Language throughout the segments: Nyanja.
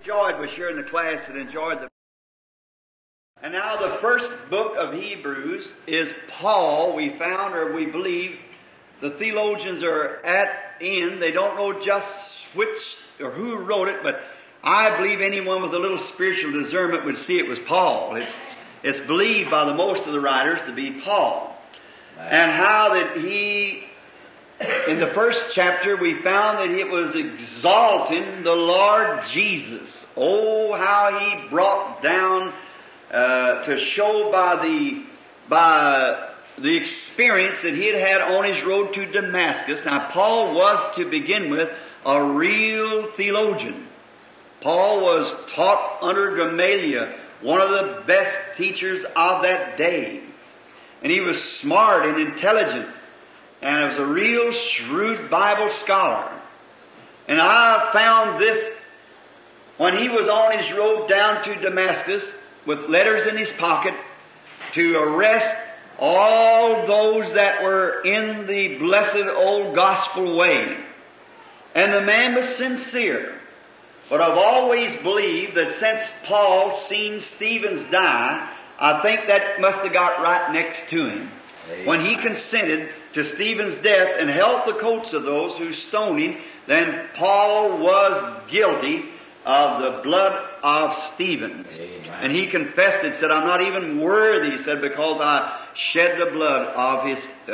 enjoyed was sharing the class and enjoyed the. And now the first book of Hebrews is Paul. We found, or we believe, the theologians are in. They don't know just which or who wrote it, but I believe anyone with a little spiritual discernment would see it was Paul. It's believed by the most of the writers to be Paul. And how that he, in the first chapter, we found that it was exalting the Lord Jesus. Oh, how he brought down to show by the experience that he had on his road to Damascus. Now, Paul was, to begin with, a real theologian. Paul was taught under Gamaliel, one of the best teachers of that day. And he was smart and intelligent, and was a real shrewd Bible scholar. And I found this when he was on his road down to Damascus with letters in his pocket to arrest all those that were in the blessed old gospel way. And the man was sincere. But I've always believed that since Paul seen Stephen die, I think that must have got right next to him. Amen. When he consented to Stephen's death and held the coats of those who stoned him, then Paul was guilty of the blood of Stephen. And he confessed it, said, I'm not even worthy, he said, because I shed the blood of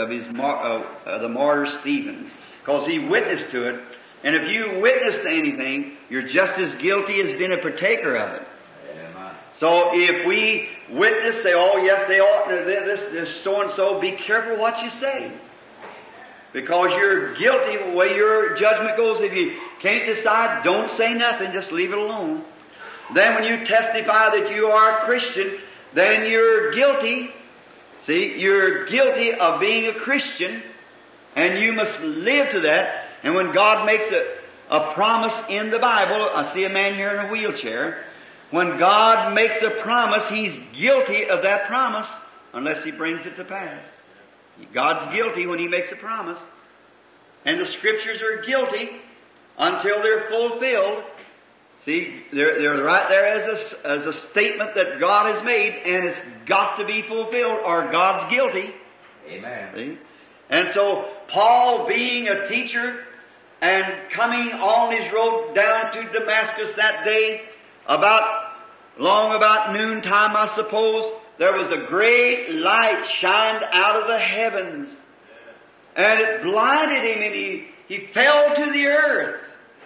the martyr Stephen. Because he witnessed to it. And if you witness to anything, you're just as guilty as being a partaker of it. Amen. So if we witness, say, oh yes, they ought to this so-and-so, be careful what you say. Because you're guilty the way your judgment goes. If you can't decide, don't say nothing, just leave it alone. Then when you testify that you are a Christian, then you're guilty. See, you're guilty of being a Christian, and you must live to that. And when God makes a promise in the Bible, I see a man here in a wheelchair. When God makes a promise, He's guilty of that promise unless He brings it to pass. God's guilty when He makes a promise. And the Scriptures are guilty until they're fulfilled. See, they're right there as a statement that God has made, and it's got to be fulfilled or God's guilty. Amen. See? And so, Paul, being a teacher and coming on his road down to Damascus that day, about noontime, I suppose, there was a great light shined out of the heavens. And it blinded him, and he fell to the earth.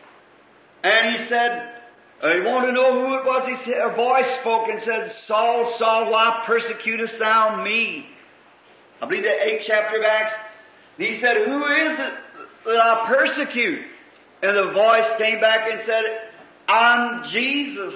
And he said, he wanted to know who it was. He said, a voice spoke and said, Saul, Saul, why persecutest thou me? I believe the 8th chapter of Acts. And he said, who is it that I persecute? And the voice came back and said, I'm Jesus.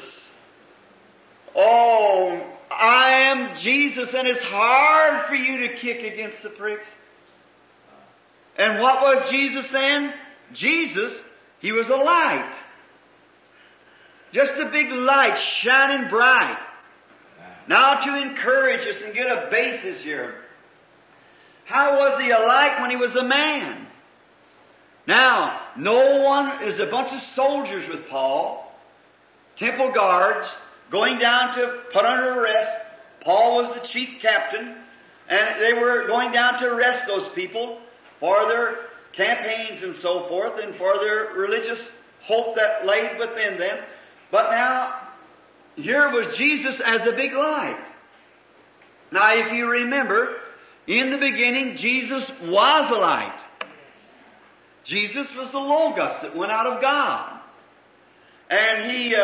Oh, I am Jesus, and it's hard for you to kick against the pricks. And what was Jesus then? Jesus, He was a light. Just a big light shining bright. Now to encourage us and get a basis here. How was He a light when He was a man? Now, there's a bunch of soldiers with Paul, temple guards, going down to put under arrest. Paul was the chief captain, and they were going down to arrest those people for their campaigns and so forth, and for their religious hope that lay within them. But now, here was Jesus as a big light. Now, if you remember, in the beginning, Jesus was a light. Jesus was the Logos that went out of God. And He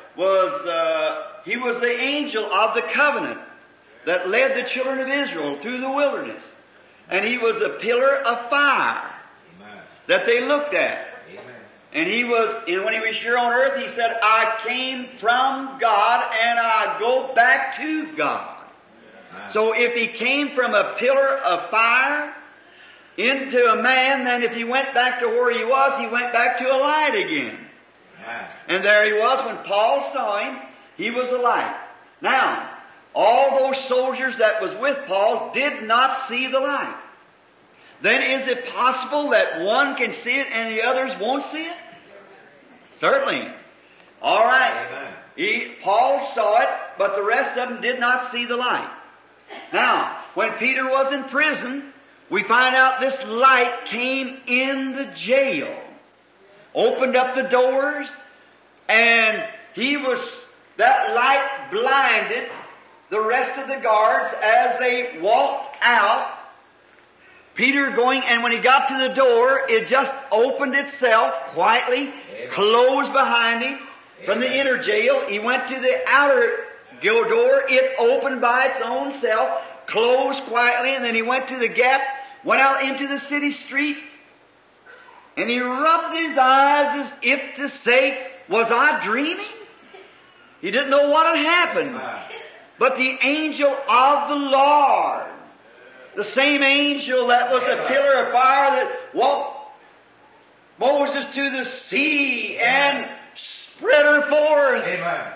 was the angel of the covenant that led the children of Israel through the wilderness. And He was a pillar of fire. Amen. That they looked at. Amen. And when He was here on earth, He said, I came from God and I go back to God. Amen. So if He came from a pillar of fire into a man, then if He went back to where He went back to a light again. Amen. And there He was when Paul saw Him, He was a light. Now, all those soldiers that was with Paul did not see the light. Then is it possible that one can see it and the others won't see it? Certainly. All right. Amen. Paul saw it, but the rest of them did not see the light. Now, when Peter was in prison, we find out this light came in the jail, opened up the doors, and that light blinded the rest of the guards as they walked out. Peter going, and when he got to the door, it just opened itself quietly, closed behind him. From the inner jail, he went to the outer door. It opened by its own self, closed quietly, and then he went to the gap, went out into the city street, and he rubbed his eyes as if to say, was I dreaming? He didn't know what had happened. But the angel of the Lord, the same angel that was a pillar of fire that walked Moses to the sea and spread her forth. Amen.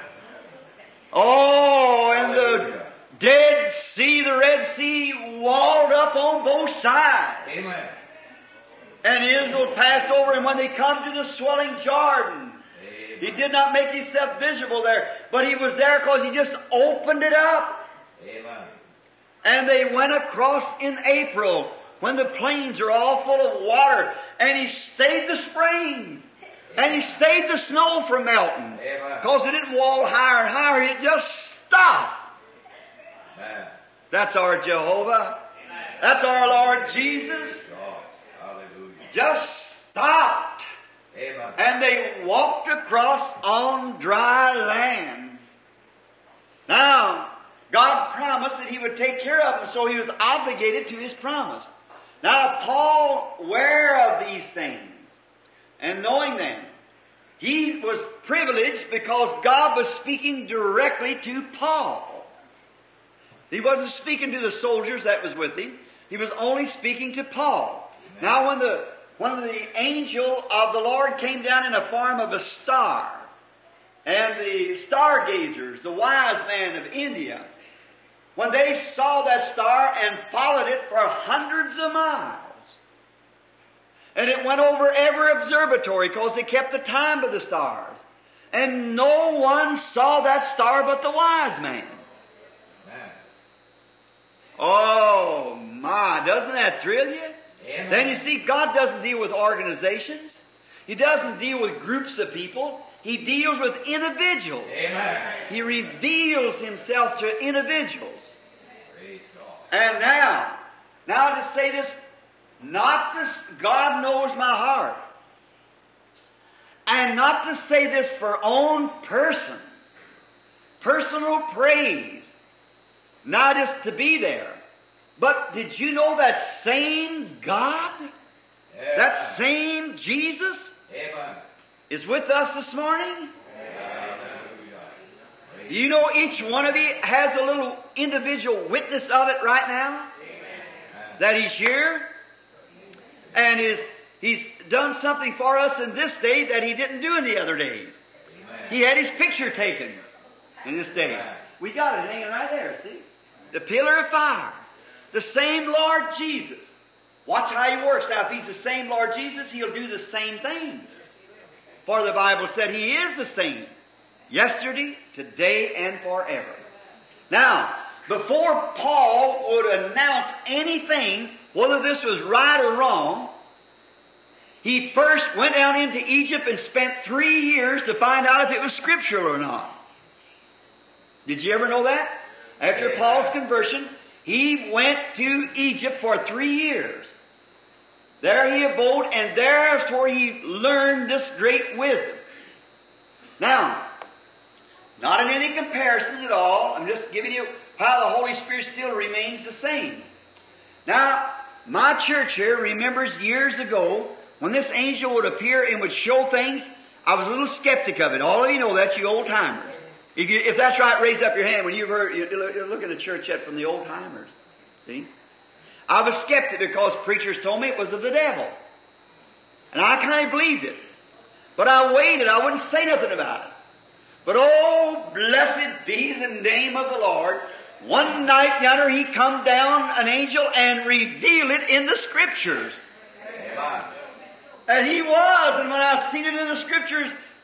Oh, and the Dead Sea, the Red Sea, walled up on both sides. Amen. And Israel passed over, and when they come to the swelling Jordan, he did not make himself visible there, but he was there because he just opened it up. Amen. And they went across in April, when the plains are all full of water, and he stayed the springs. And he stayed the snow from melting. Because it didn't wall higher and higher, it just stopped. Amen. That's our Jehovah. That's our Lord Jesus. God. Hallelujah. Just stopped. Amen. And they walked across on dry land. Now, God promised that He would take care of them, so He was obligated to His promise. Now, Paul, aware of these things, and knowing them, he was privileged because God was speaking directly to Paul. He wasn't speaking to the soldiers that was with him. He was only speaking to Paul. Amen. Now when the angel of the Lord came down in the form of a star, and the stargazers, the wise men of India, when they saw that star and followed it for hundreds of miles, and it went over every observatory because they kept the time of the stars. And no one saw that star but the wise man. Amen. Oh my, doesn't that thrill you? Amen. Then you see, God doesn't deal with organizations. He doesn't deal with groups of people. He deals with individuals. Amen. He reveals Himself to individuals. Praise God. And now to say this, not this, God knows my heart. And not to say this for own person. Personal praise. Not just to be there. But did you know that same God, Amen. that same Jesus, Amen. is with us this morning? Hallelujah. Do you know each one of you has a little individual witness of it right now? Amen. That He's here. And He's done something for us in this day that He didn't do in the other days. Amen. He had His picture taken in this day. Amen. We got it hanging right there, see? The pillar of fire. The same Lord Jesus. Watch how He works. Now, if He's the same Lord Jesus, He'll do the same things. For the Bible said He is the same. Yesterday, today, and forever. Now, before Paul would announce anything, whether this was right or wrong, he first went down into Egypt and spent 3 years to find out if it was scriptural or not. Did you ever know that? After Paul's conversion, he went to Egypt for 3 years. There he abode, and there's where he learned this great wisdom. Now, not in any comparison at all, I'm just giving you how the Holy Spirit still remains the same. Now, my church here remembers years ago, when this angel would appear and would show things, I was a little skeptic of it. All of you know that, you old timers. If that's right, raise up your hand when you've heard, you look at the church yet from the old timers. See? I was skeptic because preachers told me it was of the devil. And I kind of believed it. But I waited, I wouldn't say nothing about it. But oh, blessed be the name of the Lord. One night yonder he come down, an angel, and revealed it in the Scriptures. Amen. And he was, and when I seen it in the Scriptures,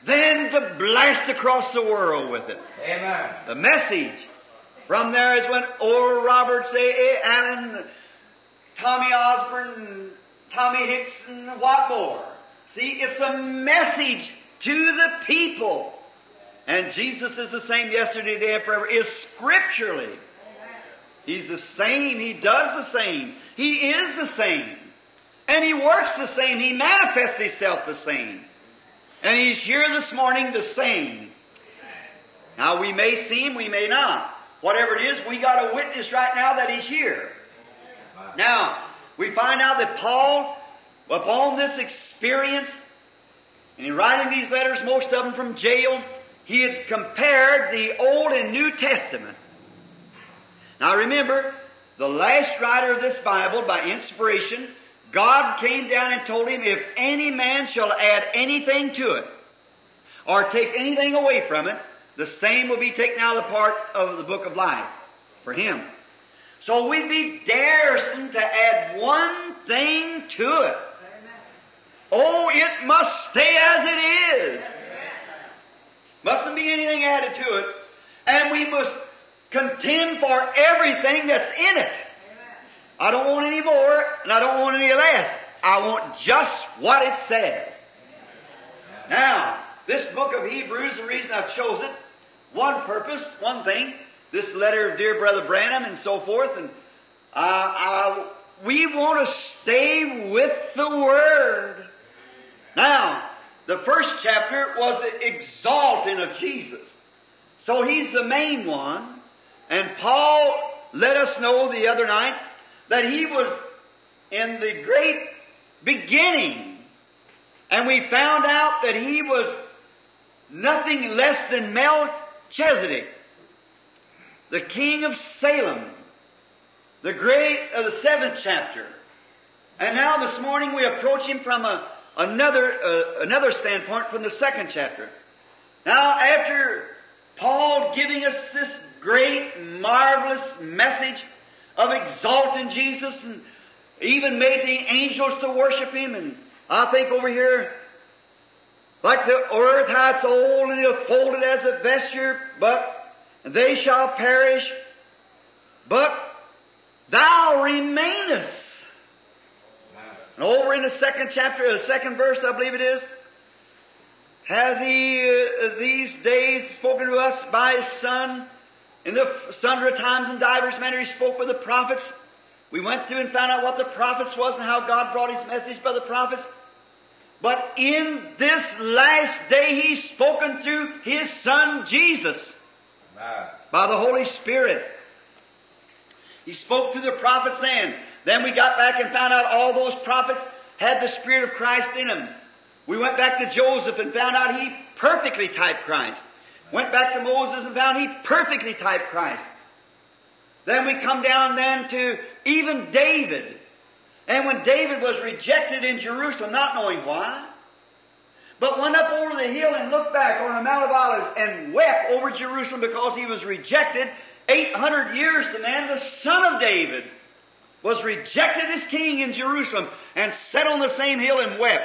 then to blast across the world with it. Amen. The message. From there is when Oral Roberts, A. Allen, Tommy Osborne, Tommy Hicks, and what more. See, it's a message to the people. And Jesus is the same yesterday, today, and forever, is scripturally. He's the same. He does the same. He is the same. And He works the same. He manifests Himself the same. And He's here this morning the same. Now, we may see Him, we may not. Whatever it is, we got a witness right now that He's here. Now, we find out that Paul, upon this experience, and in writing these letters, most of them from jail, he had compared the Old and New Testament. Now remember, the last writer of this Bible, by inspiration, God came down and told him, if any man shall add anything to it, or take anything away from it, the same will be taken out of the part of the book of life for him. So we'd be daresome to add one thing to it. Oh, it must stay as it is. Mustn't be anything added to it. And we must contend for everything that's in it. I don't want any more, and I don't want any less. I want just what it says. Now, this book of Hebrews, the reason I've chosen it, one purpose, one thing, this letter of dear Brother Branham and so forth, and we want to stay with the Word. Now, the first chapter was the exalting of Jesus. So He's the main one. And Paul let us know the other night that he was in the great beginning. And we found out that he was nothing less than Melchizedek, the king of Salem, the seventh chapter. And now this morning we approach him from another standpoint, from the second chapter. Now, after Paul giving us this great, marvelous message of exalting Jesus, and even made the angels to worship Him, and I think over here, like the earth, how it's old and it'll fold it as a vesture, but they shall perish, but Thou remainest. And over in the second chapter, the second verse, I believe it is, hath He these days spoken to us by His Son, in the sundry times and divers manner He spoke with the prophets. We went through and found out what the prophets was and how God brought His message by the prophets. But in this last day He's spoken through His Son Jesus, by the Holy Spirit. He spoke through the prophets then we got back and found out all those prophets had the Spirit of Christ in them. We went back to Joseph and found out he perfectly typed Christ. Went back to Moses and found he perfectly typed Christ. Then we come down then to even David. And when David was rejected in Jerusalem, not knowing why, but went up over the hill and looked back on the Mount of Olives and wept over Jerusalem because he was rejected. 800 years the man, the son of David, was rejected as king in Jerusalem and sat on the same hill and wept.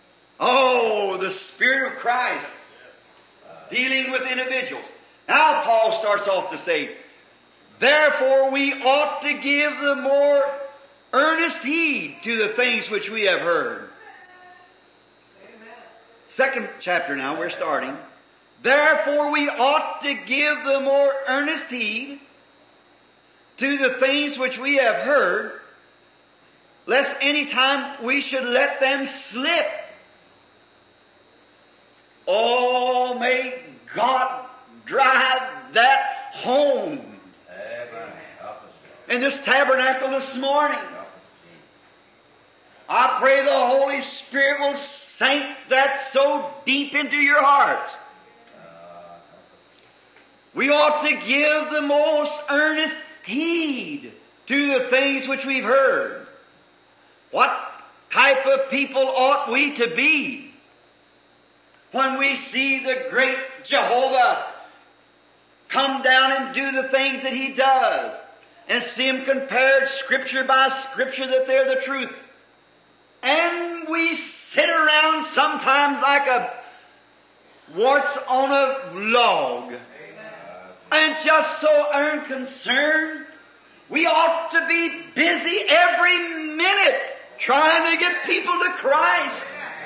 Oh, the Spirit of Christ dealing with individuals. Now Paul starts off to say, therefore we ought to give the more earnest heed to the things which we have heard. Second chapter now, we're starting. Therefore we ought to give the more earnest heed to the things which we have heard, lest any time we should let them slip. Oh, may God drive that home in this tabernacle this morning. I pray the Holy Spirit will sink that so deep into your hearts. We ought to give the most earnest heed to the things which we've heard. What type of people ought we to be when we see the great Jehovah come down and do the things that He does, and see Him compared Scripture by Scripture that they're the truth? And we sit around sometimes like warts on a log, and just so unconcerned. We ought to be busy every minute trying to get people to Christ.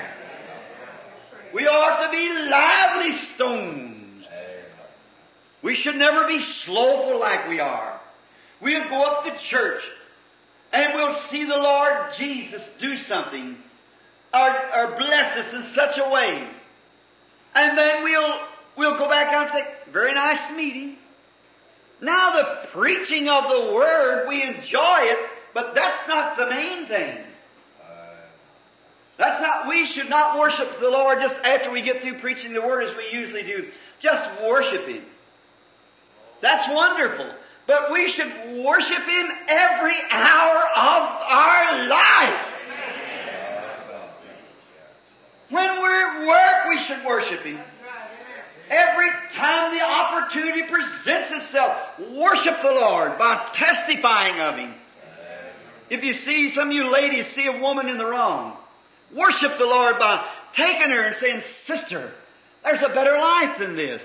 We ought to be lively stones. We should never be slowful like we are. We'll go up to church and we'll see the Lord Jesus do something or bless us in such a way. And then we'll go back out and say, very nice meeting. Now the preaching of the Word, we enjoy it, but that's not the main thing. We should not worship the Lord just after we get through preaching the Word as we usually do. Just worship Him. That's wonderful. But we should worship Him every hour of our life. When we're at work, we should worship Him. Every time the opportunity presents itself, worship the Lord by testifying of Him. If you see, some of you ladies see a woman in the wrong, worship the Lord by taking her and saying, sister, there's a better life than this.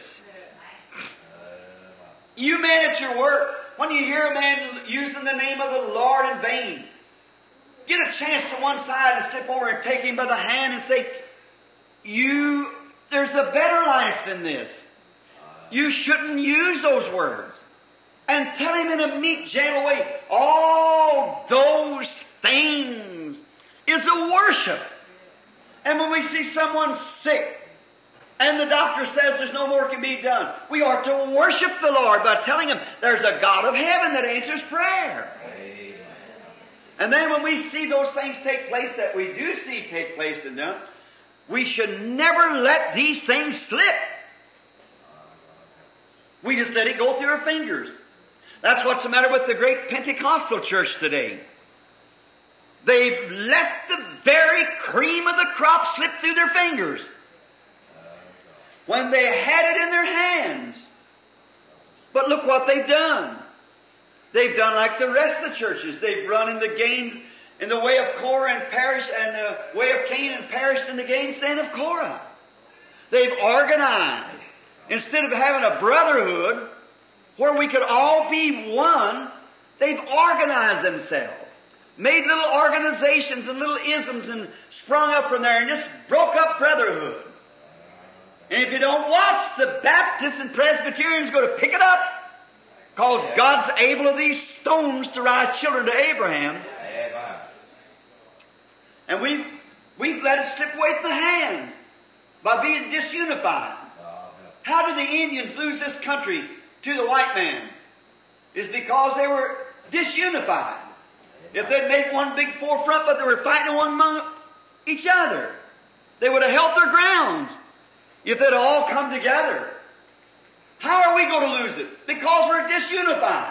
You men at your work, when you hear a man using the name of the Lord in vain, get a chance to one side and slip over and take him by the hand and say, there's a better life than this. You shouldn't use those words. And tell him in a meek, gentle way, all those things is a worship. And when we see someone sick, and the doctor says there's no more can be done, we ought to worship the Lord by telling Him there's a God of heaven that answers prayer. Amen. And then when we see those things take place that we do see take place in them, we should never let these things slip. We just let it go through our fingers. That's what's the matter with the great Pentecostal church today. They've let the very cream of the crop slip through their fingers when they had it in their hands. But look what they've done. They've done like the rest of the churches. They've run in the gains in the way of Korah and perished, and the way of Cain and perished in the gainsaying of Korah. They've organized. Instead of having a brotherhood where we could all be one, they've organized themselves, made little organizations and little isms and sprung up from there and just broke up brotherhood. And if you don't watch, the Baptists and Presbyterians go to pick it up, because God's able of these stones to rise children to Abraham. And we've let it slip away from the hands by being disunified. How did the Indians lose this country to the white man? It's because they were disunified. If they'd make one big forefront, but they were fighting one among each other, they would have held their grounds if they'd all come together. How are we going to lose it? Because we're disunified.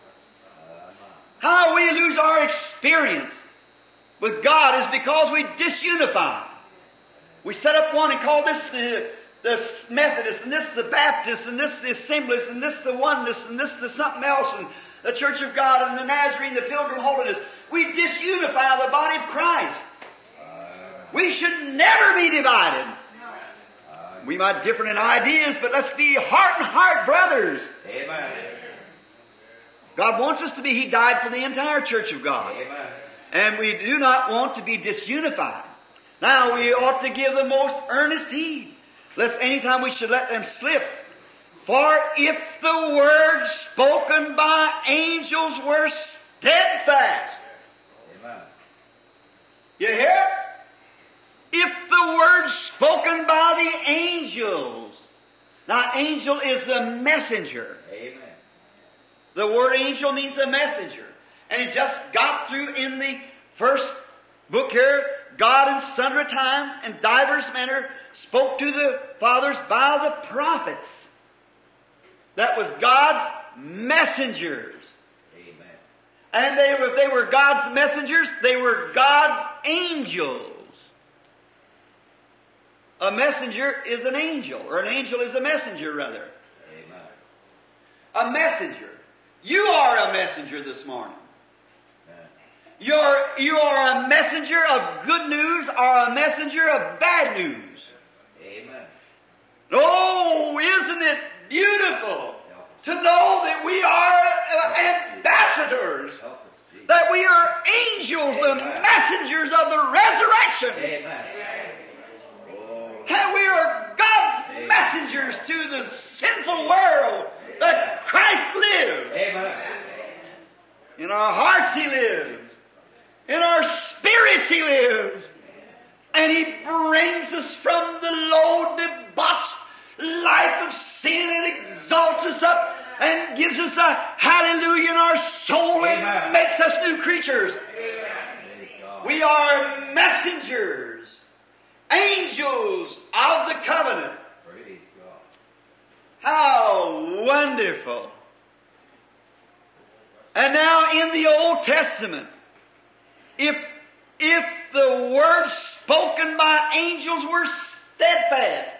How we lose our experience with God is because we disunify. We set up one and call this the Methodist, and this the Baptist, and this the Assemblies, and this the Oneness, and this the something else, and the Church of God, and the Nazarene, the Pilgrim Holiness. We disunify the body of Christ. We should never be divided. We might differ in ideas, but let's be heart and heart brothers. Amen. God wants us to be. He died for the entire Church of God. Amen. And we do not want to be disunified. Now we ought to give the most earnest heed, lest anytime we should let them slip. For if the words spoken by angels were steadfast. Amen. You hear? If the words spoken by the angels. Now angel is a messenger. Amen. The word angel means a messenger. And it just got through in the first book here. God in sundry times and divers manner spoke to the fathers by the prophets. That was God's messengers. Amen. And if they were God's messengers, they were God's angels. A messenger is an angel, or an angel is a messenger, rather. Amen. A messenger. You are a messenger this morning. You are a messenger of good news or a messenger of bad news. Amen. Oh, isn't it beautiful to know that we are ambassadors, Help us, Jesus. that we are angels, the Amen. messengers of the resurrection, Amen. Oh, and we are God's messengers to the sinful world that Christ lives. amen. In our hearts He lives. In our spirits He lives. And He brings us from the low, debauched life of sin and exalts us up and gives us a hallelujah in our soul and Amen. makes us new creatures. Praise God. We are messengers, angels of the covenant. Praise God. How wonderful. And now in the Old Testament, if the words spoken by angels were steadfast,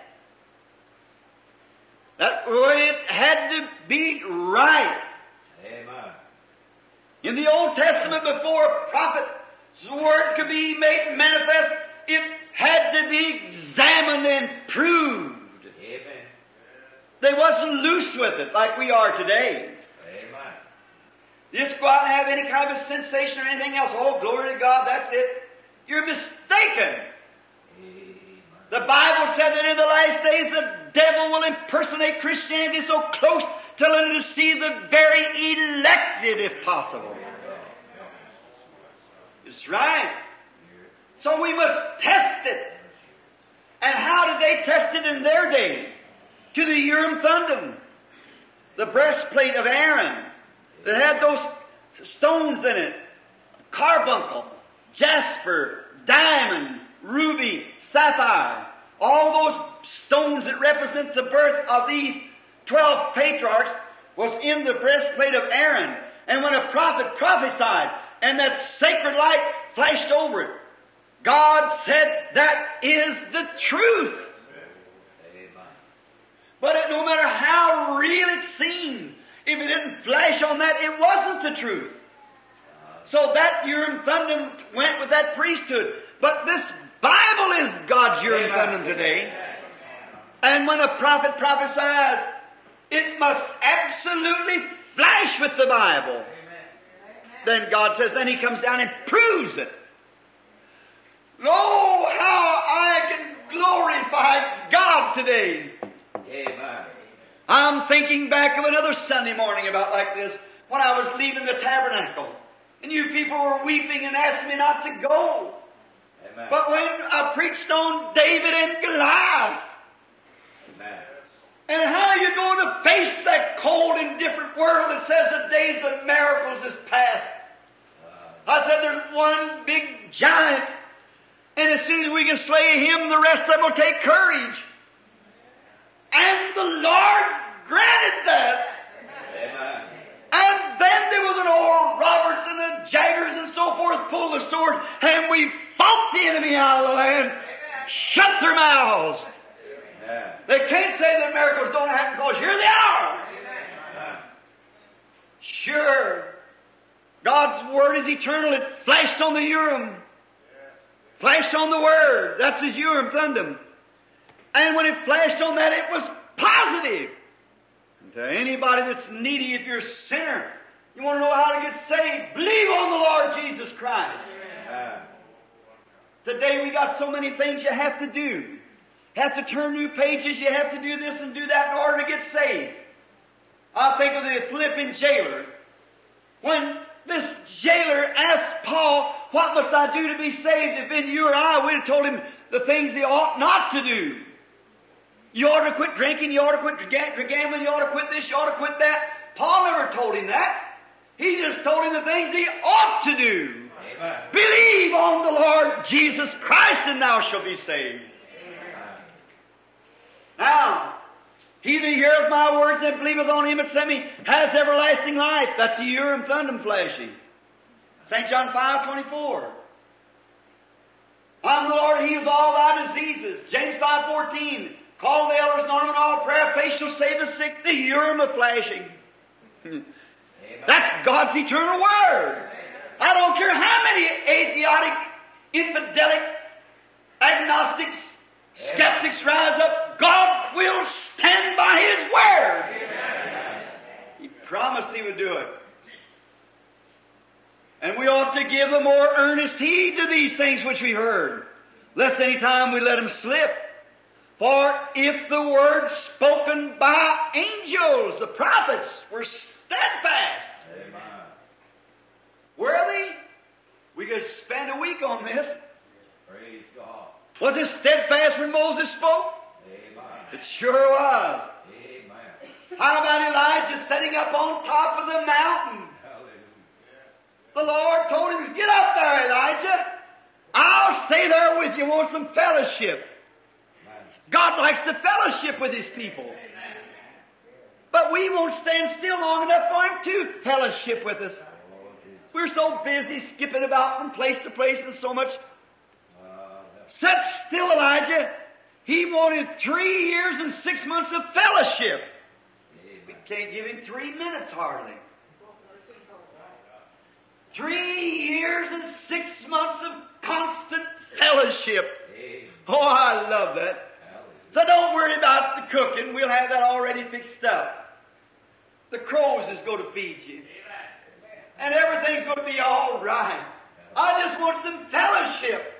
that it had to be right. Amen. In the Old Testament, before a prophet's word could be made manifest, it had to be examined and proved. Amen. They wasn't loose with it like we are today. Amen. Just go out and have any kind of sensation or anything else. Oh, glory to God, that's it. You're mistaken. Amen. The Bible said that in the last days the devil will impersonate Christianity so close till it will deceive the very elected if possible. It's right. So we must test it. And how did they test it in their day? To the Urim Thummim, the breastplate of Aaron that had those stones in it, carbuncle, jasper, diamond, ruby, sapphire, all those stones that represent the birth of these 12 patriarchs was in the breastplate of Aaron. And when a prophet prophesied and that sacred light flashed over it, God said, that is the truth. Amen. But no matter how real it seemed, if it didn't flash on that, it wasn't the truth. So that Urim Thummim went with that priesthood. But this Bible is God's Urim Thummim today. And when a prophet prophesies, it must absolutely flash with the Bible. Then God says, then He comes down and proves it. Oh, how I can glorify God today. Amen. I'm thinking back of another Sunday morning about like this, when I was leaving the tabernacle. And you people were weeping and asked me not to go. Amen. But when I preached on David and Goliath, Amen. and how you going to face that cold and different world that says the days of miracles is past. I said there's one big giant, and as soon as we can slay him, the rest of them will take courage. And the Lord granted that. Amen. And then there was an old Roberts and the Jaggers and so forth pulled the sword, and we fought the enemy out of the land, shut their mouths. Amen. They can't say that miracles don't happen because here they are. Amen. Sure. God's Word is eternal. It flashed on the Urim. Flashed on the Word. That's His Urim Thummim. And when it flashed on that, it was positive. And to anybody that's needy, if you're a sinner, you want to know how to get saved, believe on the Lord Jesus Christ. Amen. Today we got so many things you have to do. You have to turn new pages, you have to do this and do that in order to get saved. I think of the Philippian jailer. When this jailer asked Paul, what must I do to be saved? If in you or I, we'd have told him the things he ought not to do. You ought to quit drinking, you ought to quit gambling, you ought to quit this, you ought to quit that. Paul never told him that. He just told him the things he ought to do. Amen. Believe on the Lord Jesus Christ and thou shalt be saved. Now, he that heareth my words and believeth on him that sent me has everlasting life. That's the Urim Thummim flashing. St. John 5:24. I'm the Lord, He heals all thy diseases. James 5:14. Call the elders, anoint them in all prayer. Faith shall save the sick. The Urim of flashing. That's God's eternal Word. I don't care how many atheistic, infidelic, agnostics, skeptics rise up, God will stand by His word. He promised He would do it. And we ought to give the more earnest heed to these things which we heard, lest any time we let them slip. For if the words spoken by angels, the prophets, were steadfast, Amen. were they? We could spend a week on this. Praise God. Was it steadfast when Moses spoke? Amen. It sure was. Amen. How about Elijah sitting up on top of the mountain? Hallelujah. The Lord told him, get up there, Elijah. I'll stay there with you. Want some fellowship. Amen. God likes to fellowship with His people. But we won't stand still long enough for Him to fellowship with us. Oh, Jesus. We're so busy skipping about from place to place and so much. Sit still, Elijah. He wanted 3 years and 6 months of fellowship. We can't give Him 3 minutes hardly. 3 years and 6 months of constant fellowship. Amen. Oh, I love that. Hallelujah. So don't worry about the cooking. We'll have that already fixed up. The crows is going to feed you. And everything's going to be all right. I just want some fellowship.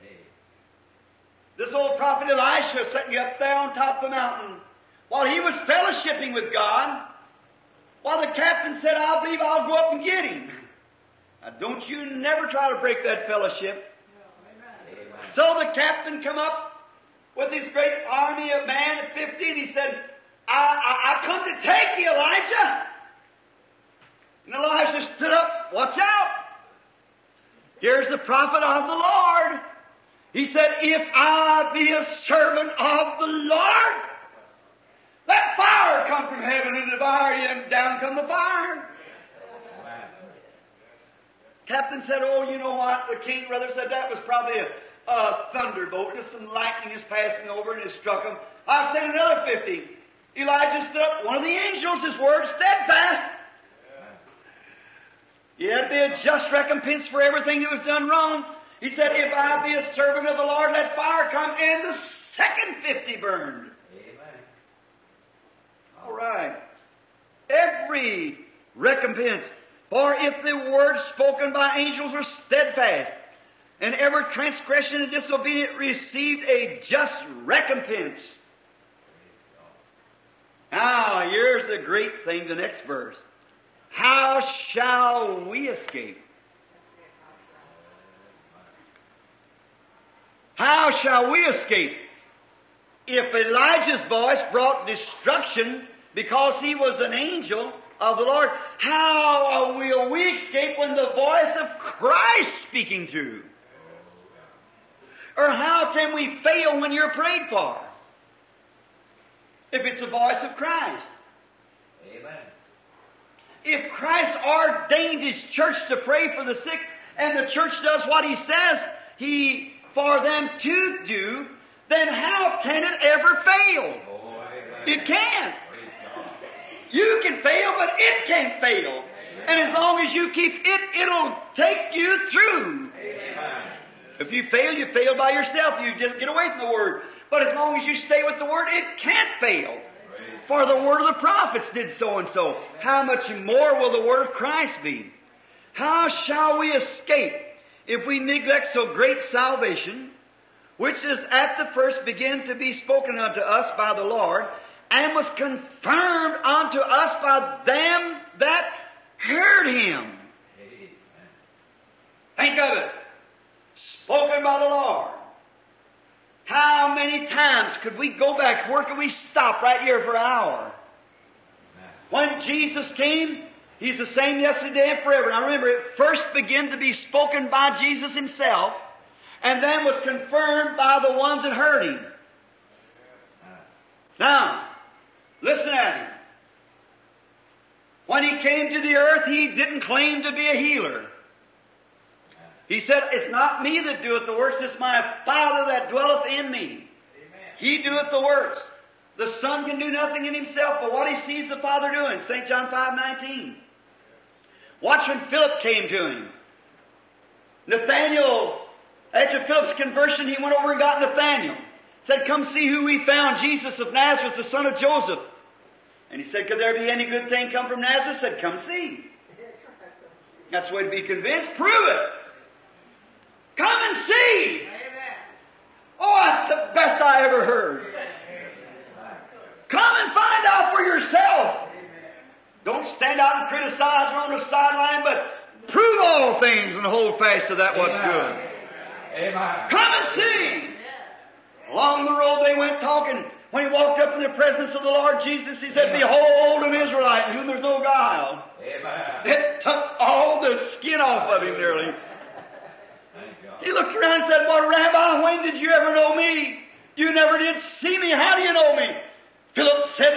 This old prophet Elisha sitting up there on top of the mountain while he was fellowshipping with God, while the captain said, I believe I'll go up and get him. Now, don't you never try to break that fellowship. Amen. So the captain come up with this great army of man at 50, and he said, I come to take you, Elijah. And Elisha stood up, watch out. Here's the prophet of the Lord. He said, if I be a servant of the Lord, let fire come from heaven and devour you, and down come the fire. Amen. Captain said, oh, you know what? The king brother said that was probably a thunderbolt. Just some lightning is passing over and it struck him. I sent another 50. Elijah stood up. One of the angels, his word, steadfast. Yeah, it'd be a just recompense for everything that was done wrong. He said, if I be a servant of the Lord, let fire come. And the second 50 burned. Amen. All right. Every recompense. For if the words spoken by angels were steadfast, and every transgression and disobedience received a just recompense. Now, here's the great thing, the next verse. How shall we escape? How shall we escape? If Elijah's voice brought destruction because he was an angel of the Lord, how will we escape when the voice of Christ speaking through? Or how can we fail when you're prayed for? If it's the voice of Christ. Amen. If Christ ordained His church to pray for the sick, and the church does what He says for them to do, then how can it ever fail? Oh, amen. It can't. Praise God. You can fail, but it can't fail. And as long as you keep it, it'll take you through. Amen. If you fail by yourself. You just get away from the Word. But as long as you stay with the Word, it can't fail. Praise For the word of the prophets did so and so. How much more will the word of Christ be? How shall we escape if we neglect so great salvation, which is at the first began to be spoken unto us by the Lord, and was confirmed unto us by them that heard Him? Amen. Think of it. Spoken by the Lord. How many times could we go back? Where could we stop right here for an hour? When Jesus came, He's the same yesterday and forever. Now remember, it first began to be spoken by Jesus Himself, and then was confirmed by the ones that heard Him. Now, listen at Him. When He came to the earth, He didn't claim to be a healer. He said, it's not me that doeth the works, it's my Father that dwelleth in me. Amen. He doeth the works. The Son can do nothing in Himself but what He sees the Father doing. St. John 5:19. Watch when Philip came to Him. Nathanael, after Philip's conversion, he went over and got Nathanael. Said, come see who we found, Jesus of Nazareth, the son of Joseph. And he said, could there be any good thing come from Nazareth? Said, come see. That's the way to be convinced. Prove it. Come and see. Oh, that's the best I ever heard. Come and find out for yourself. Don't stand out and criticize on the sideline, but prove all things and hold fast to that what's good. Amen. Come and see. Along the road they went talking. When he walked up in the presence of the Lord Jesus, he said, behold an Israelite in whom there's no guile. Amen. It took all the skin off of him nearly. Thank God. He looked around and said, well, Rabbi, when did you ever know me? You never did see me. How do you know me? Philip said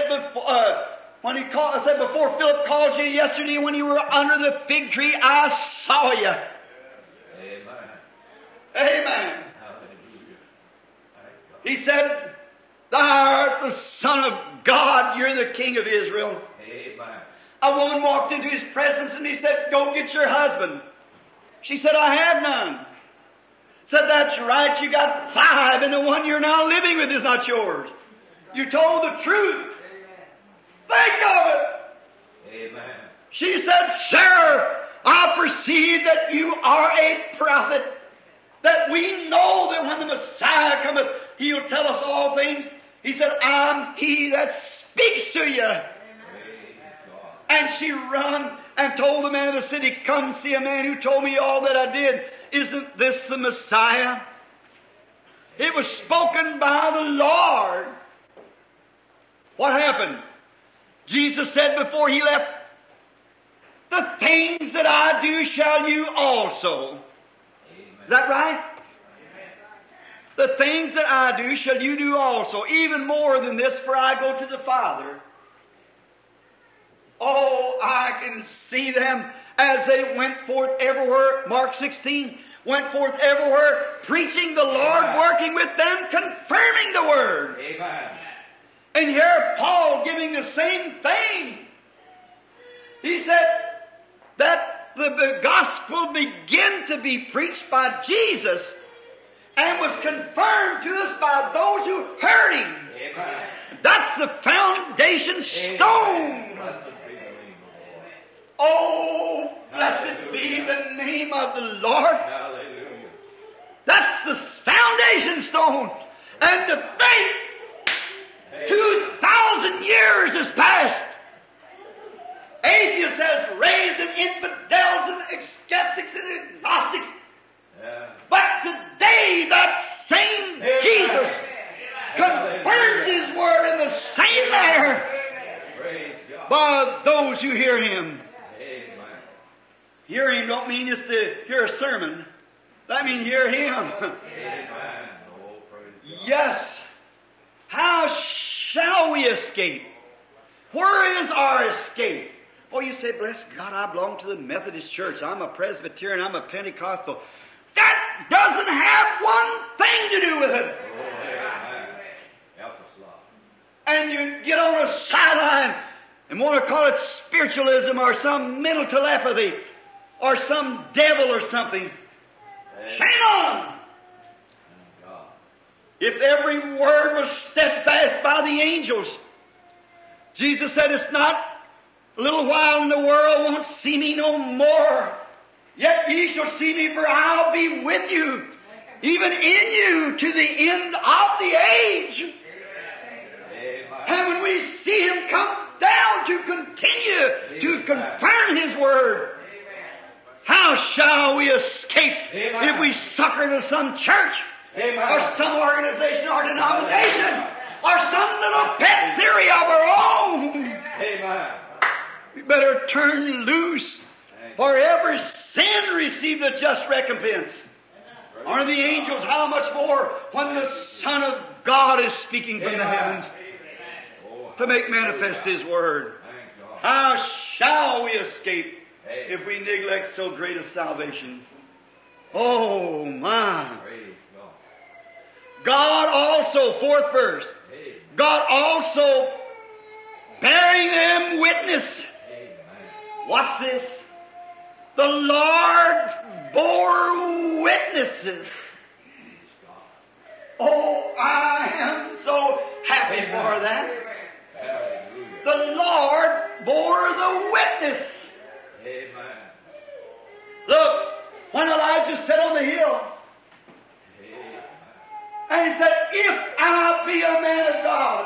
before Philip called you yesterday when you were under the fig tree, I saw you. Amen. Amen. Hallelujah. Thank God. He said, thou art the Son of God. You're the King of Israel. Amen. A woman walked into his presence and he said, go get your husband. She said, I have none. Said, that's right. You got 5 and the one you're now living with is not yours. You told the truth. Think of it. Amen. She said, sir, I perceive that you are a prophet, that we know that when the Messiah cometh, He'll tell us all things. He said, I'm He that speaks to you. Praise God. And she run and told the man of the city, come see a man who told me all that I did. Isn't this the Messiah? It was spoken by the Lord. What happened? Jesus said before He left, the things that I do shall you also. Is that right? The things that I do shall you do also. Even more than this, for I go to the Father. Oh, I can see them as they went forth everywhere. Mark 16, went forth everywhere, preaching the Lord, working with them, confirming the Word. Amen. And here Paul giving the same thing. He said that the gospel began to be preached by Jesus and was confirmed to us by those who heard Him. Amen. That's the foundation stone. Blessed be the name of the Lord. Oh, blessed be the name of the Lord. Hallelujah. That's the foundation stone. And to think 2,000 years has passed. Atheists has raised and infidels and skeptics and agnostics. Yeah. But today that same Jesus confirms His Word in the same manner Praise God. by those who hear Him. Amen. Hear Him don't mean just to hear a sermon. That means hear Him. Amen. Oh, praise God. Yes. How shall we escape? Where is our escape? Oh, you say, bless God, I belong to the Methodist Church. I'm a Presbyterian. I'm a Pentecostal. That doesn't have one thing to do with it. Oh, amen. Help us, Lord. And you get on a sideline and want to call it spiritualism or some mental telepathy or some devil or something. Shame on them. Thank God. If every word was steadfast by the angels, Jesus said, it's not a little while and the world won't see me no more. Yet ye shall see me, for I'll be with you, even in you, to the end of the age. Amen. And when we see Him come down to continue to confirm His Word, how shall we escape if we succor to some church or some organization or denomination or some little pet theory of our own? Amen. We better turn loose, for every sin receive the just recompense. Aren't the angels how much more when the Son of God is speaking from the heavens to make manifest His Word? Thank God. How shall we escape if we neglect so great a salvation? Oh my! Praise God. God also, 4th verse, Amen. God also bearing them witness. Amen. Watch this. The Lord bore witnesses. Oh, Oh, I am so happy for that. Hallelujah. The Lord bore the witness. Amen. Look, when Elijah sat on the hill, Amen. and he said, if I be a man of God,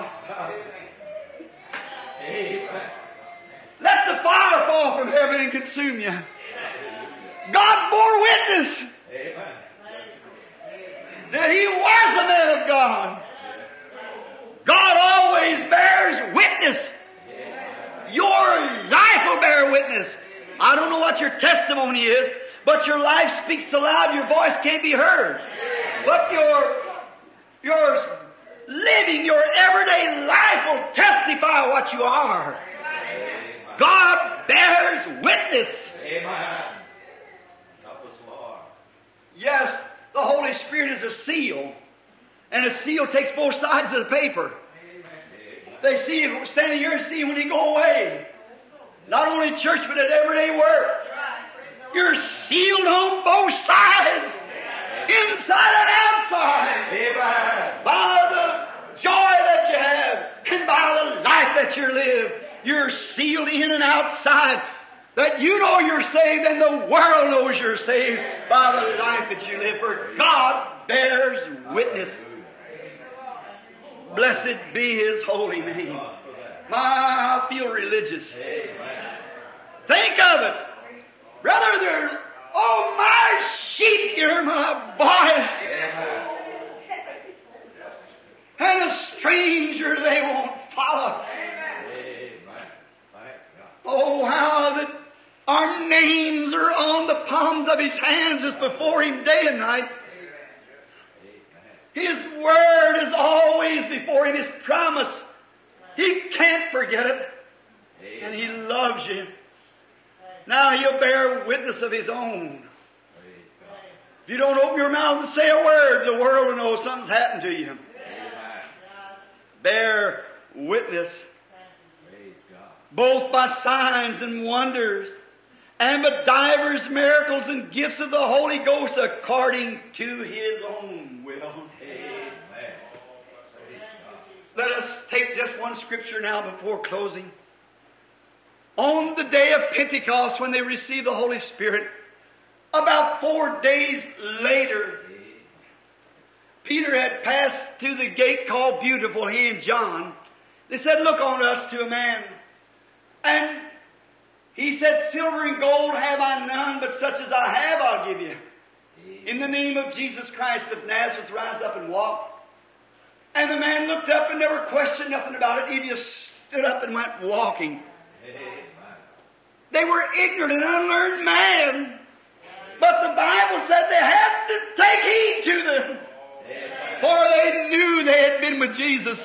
Amen. let the fire fall from heaven and consume you. God bore witness Amen. that he was a man of God. God always bears witness. Your life will bear witness. I don't know what your testimony is, but your life speaks so loud your voice can't be heard. But your living, your everyday life will testify what you are. God bears witness. Amen. Help us, Lord. Yes, the Holy Spirit is a seal. And a seal takes both sides of the paper. They see him standing here and see him when he go away. Not only in church, but at everyday work. You're sealed on both sides. Inside and outside. Amen. By the joy that you have and by the life that you live. You're sealed in and outside. That you know you're saved and the world knows you're saved by the life that you live. For God bears witness. Blessed be His holy name. I feel religious. Think of it. Brother, they're, oh my sheep, hear my voice. And a stranger they won't follow. Oh, how that our names are on the palms of His hands is before Him day and night. His Word is always before Him, His promise. He can't forget it. And He loves you. Now He'll bear witness of His own. If you don't open your mouth and say a word, the world will know something's happened to you. Bear witness. Both by signs and wonders, and by divers miracles and gifts of the Holy Ghost according to His own will. Amen. Let us take just one scripture now before closing. On the day of Pentecost, when they received the Holy Spirit, about 4 days later, Peter had passed through the gate called Beautiful, he and John. They said, look on us to a man. And he said, silver and gold have I none, but such as I have I'll give you. In the name of Jesus Christ of Nazareth, rise up and walk. And the man looked up and never questioned nothing about it. He just stood up and went walking. They were ignorant and unlearned man. But the Bible said they had to take heed to them. For they knew they had been with Jesus.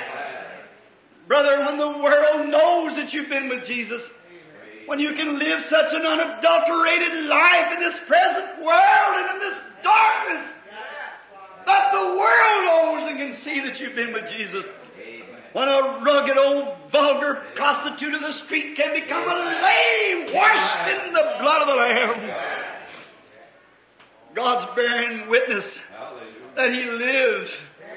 Brother, when the world knows that you've been with Jesus, when you can live such an unadulterated life in this present world and in this darkness, that the world knows and can see that you've been with Jesus. When a rugged old vulgar prostitute of the street can become a lady washed in the blood of the Lamb. God's bearing witness that He lives.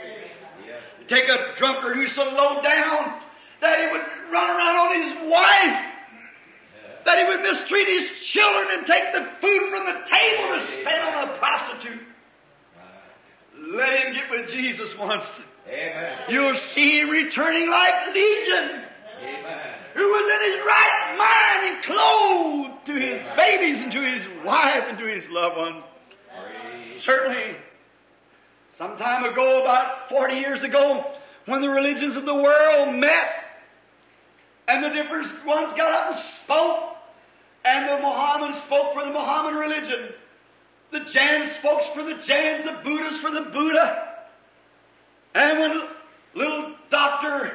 Take a drunkard who's so low down that he would run around on his wife, that he would mistreat his children and take the food from the table to spend on a prostitute. Let him get with Jesus once. Amen. You'll see him returning like Legion, Amen. who was in his right mind and clothed to his babies and to his wife and to his loved ones. Certainly, some time ago, about 40 years ago, when the religions of the world met, and the different ones got up and spoke, and the Mohammedans spoke for the Mohammedan religion, the Jains spoke for the Jains, the Buddhists for the Buddha, and when little doctor,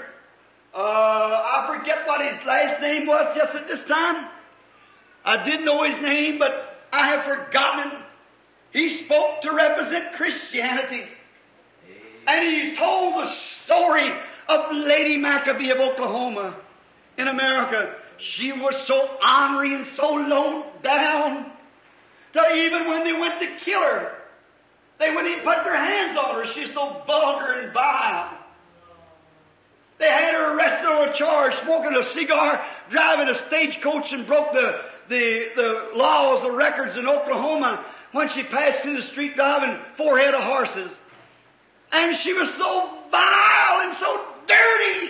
I forget what his last name was just at this time, I did know his name, but I have forgotten it. He spoke to represent Christianity. And he told the story of Lady Maccabee of Oklahoma in America. She was so ornery and so low down that even when they went to kill her, They wouldn't even put their hands on her. She's so vulgar and vile. They had her arrested on a charge, smoking a cigar, driving a stagecoach, and broke the laws, the records in Oklahoma when she passed through the street driving 4 head of horses. And she was so vile and so dirty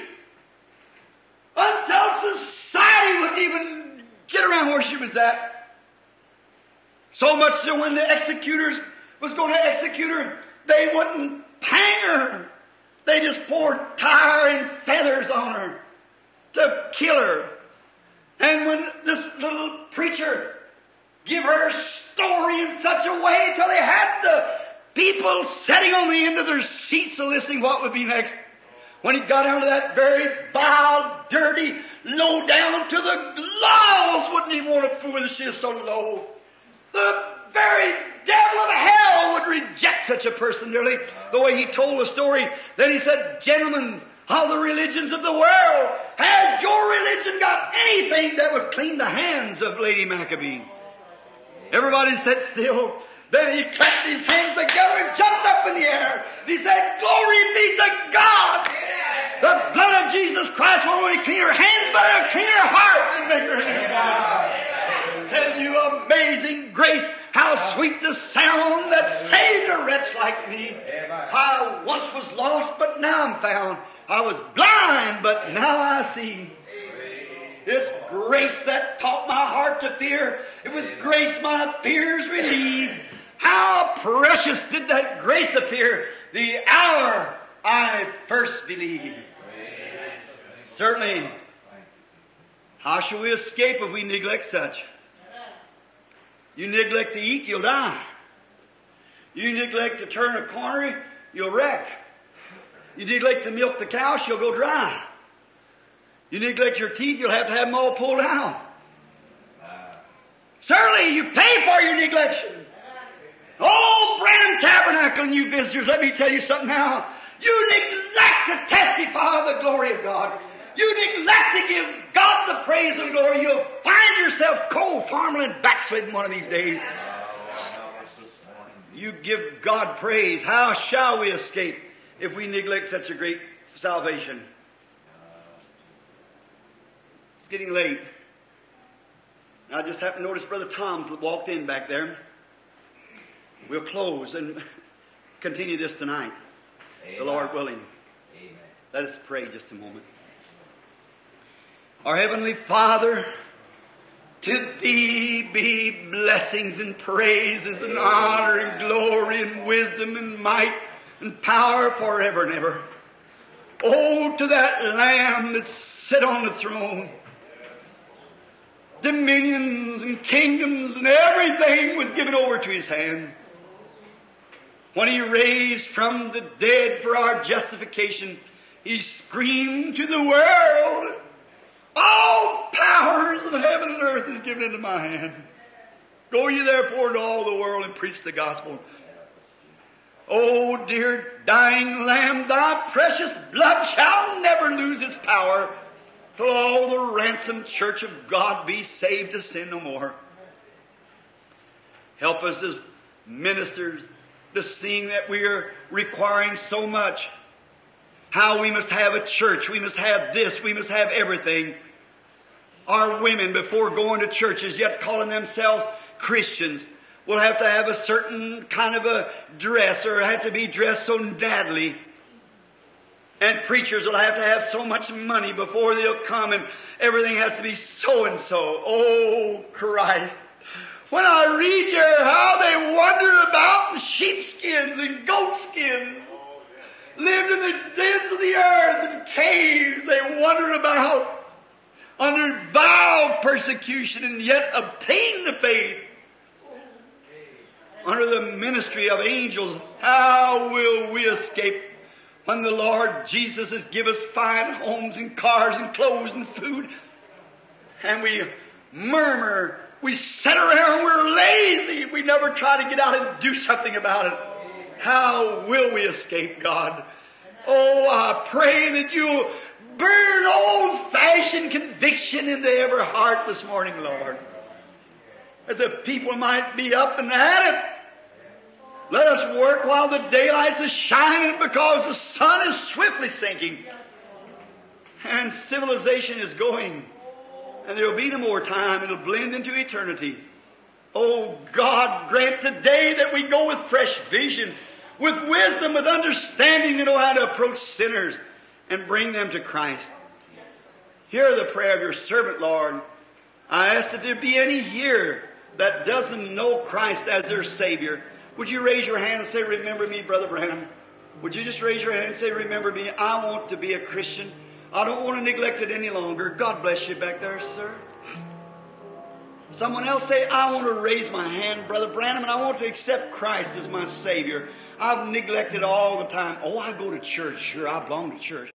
until society wouldn't even get around where she was at. So much so when the executors was going to execute her, they wouldn't hang her. They just poured tar and feathers on her to kill her. And when this little preacher give her story in such a way till they had the people sitting on the end of their seats listening what would be next. When he got down to that very vile, dirty, low down to the laws wouldn't even want to fool with her. She is so low. The very devil of hell would reject such a person nearly. The way he told the story, then he said, "Gentlemen of the religions of the world, has your religion got anything that would clean the hands of Lady Maccabee?" Everybody sat still. Then he clapped his hands together and jumped up in the air. He said, "Glory be to God! The blood of Jesus Christ won't only clean her hands, but it'll clean her heart and make her hands." Tell you, amazing grace, how sweet the sound that saved a wretch like me. I once was lost, but now I'm found. I was blind, but now I see. It's grace that taught my heart to fear. It was grace my fears relieved. How precious did that grace appear the hour I first believed. Certainly, how shall we escape if we neglect such? You neglect to eat, you'll die. You neglect to turn a corner, you'll wreck. You neglect to milk the cow, she'll go dry. You neglect your teeth, you'll have to have them all pulled out. Certainly, you pay for your neglection. Oh, Branham Tabernacle and you visitors, let me tell you something now. You neglect to testify of the glory of God. You neglect to give God the praise and glory. You'll find yourself cold, farmland, backslidden one of these days. You give God praise. How shall we escape if we neglect such a great salvation? It's getting late. I just happened to notice Brother Tom's walked in back there. We'll close and continue this tonight. Amen. The Lord willing. Amen. Let us pray just a moment. Our Heavenly Father, to Thee be blessings and praises and honor and glory and wisdom and might and power forever and ever. Oh, to that Lamb that sit on the throne. Dominions and kingdoms and everything was given over to His hand. When He raised from the dead for our justification, He screamed to the world, "All powers of heaven and earth is given into my hand. Go ye therefore into all the world and preach the gospel." Oh, dear dying Lamb, Thy precious blood shall never lose its power till all the ransomed church of God be saved to sin no more. Help us as ministers to seeing that we are requiring so much. How we must have a church, we must have this, we must have everything. Our women, before going to churches, yet calling themselves Christians, will have to have a certain kind of a dress, or have to be dressed so nattily. And preachers will have to have so much money before they'll come, and everything has to be so and so. Oh, Christ. When I read here how they wander about in sheepskins and goatskins, lived in the dens of the earth and caves, they wander about under vile persecution and yet obtain the faith under the ministry of angels. How will we escape when the Lord Jesus has given us fine homes and cars and clothes and food, and we murmur, we sit around, we're lazy, we never try to get out and do something about it? How will we escape, God? Oh, I pray that you'll burn old-fashioned conviction into every heart this morning, Lord, that the people might be up and at it. Let us work while the daylight is shining, because the sun is swiftly sinking. And civilization is going. And there will be no more time. It will blend into eternity. Oh God, grant today that we go with fresh vision, with wisdom, with understanding to know how to approach sinners and bring them to Christ. Hear the prayer of your servant, Lord. I ask that there be any here that doesn't know Christ as their Savior. Would you raise your hand and say, remember me, Brother Branham? Would you just raise your hand and say, remember me? I want to be a Christian. I don't want to neglect it any longer. God bless you back there, sir. Someone else say, I want to raise my hand, Brother Branham, and I want to accept Christ as my Savior. I've neglected all the time. Oh, I go to church. Sure, I belong to church.